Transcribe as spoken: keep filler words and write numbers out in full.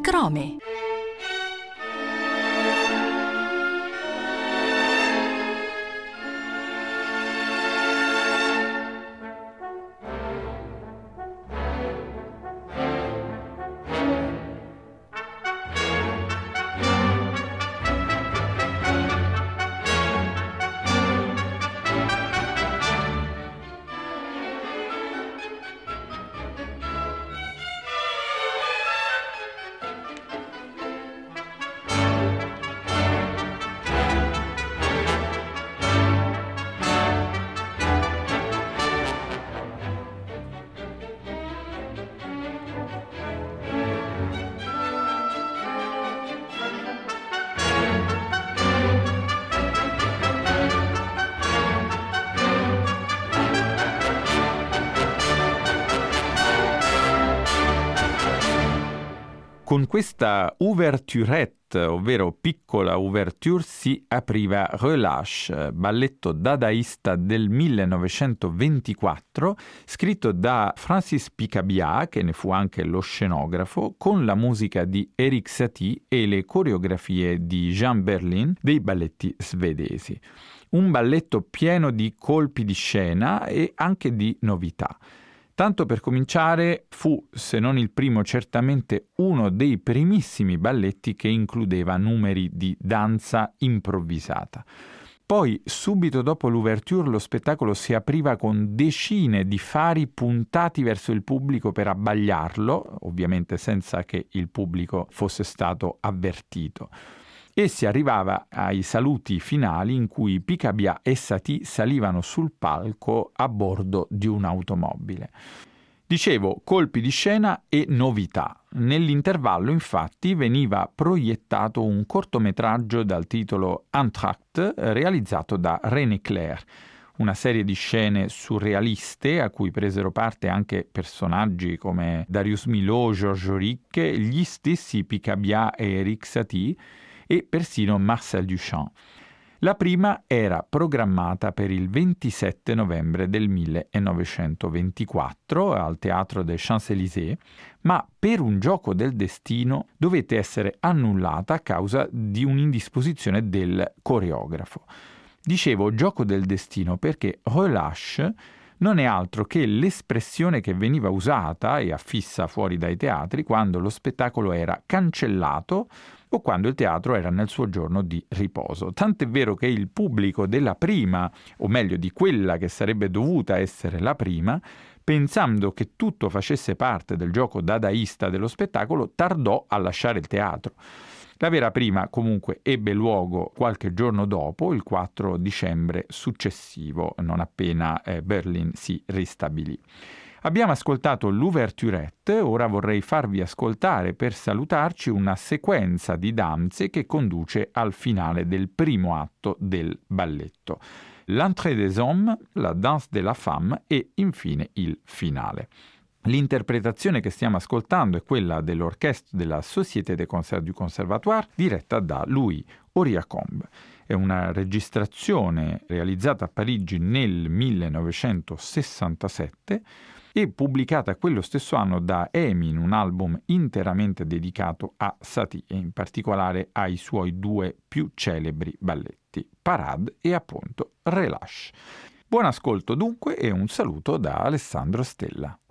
Crome. Con questa ouverturette, ovvero piccola ouverture, si apriva Relâche, balletto dadaista del millenovecentoventiquattro, scritto da Francis Picabia, che ne fu anche lo scenografo, con la musica di Erik Satie e le coreografie di Jean Berlin dei balletti svedesi. Un balletto pieno di colpi di scena e anche di novità. Tanto per cominciare, fu, se non il primo, certamente uno dei primissimi balletti che includeva numeri di danza improvvisata. Poi, subito dopo l'ouverture, lo spettacolo si apriva con decine di fari puntati verso il pubblico per abbagliarlo, ovviamente senza che il pubblico fosse stato avvertito. E si arrivava ai saluti finali in cui Picabia e Satie salivano sul palco a bordo di un'automobile. Dicevo, colpi di scena e novità. Nell'intervallo, infatti, veniva proiettato un cortometraggio dal titolo Entr'acte, realizzato da René Clair, una serie di scene surrealiste a cui presero parte anche personaggi come Darius Milhaud, Georges Auric, gli stessi Picabia e Erik Satie, e persino Marcel Duchamp. La prima era programmata per il ventisette novembre del millenovecentoventiquattro al Teatro des Champs-Élysées, ma per un gioco del destino dovette essere annullata a causa di un'indisposizione del coreografo. Dicevo gioco del destino perché Relâche non è altro che l'espressione che veniva usata e affissa fuori dai teatri quando lo spettacolo era cancellato o quando il teatro era nel suo giorno di riposo. Tant'è vero che il pubblico della prima, o meglio di quella che sarebbe dovuta essere la prima, pensando che tutto facesse parte del gioco dadaista dello spettacolo, tardò a lasciare il teatro. La vera prima comunque ebbe luogo qualche giorno dopo, il quattro dicembre successivo, non appena eh, Berlin si ristabilì. Abbiamo ascoltato l'ouverturette, ora vorrei farvi ascoltare per salutarci una sequenza di danze che conduce al finale del primo atto del balletto. L'entrée des hommes, la danse de la femme e infine il finale. L'interpretazione che stiamo ascoltando è quella dell'orchestre della Société des Concerts du Conservatoire, diretta da Louis Auriacombe. È una registrazione realizzata a Parigi nel millenovecentosessantasette e pubblicata quello stesso anno da Amy in un album interamente dedicato a Satie e in particolare ai suoi due più celebri balletti, Parade e appunto Relâche. Buon ascolto dunque e un saluto da Alessandro Stella.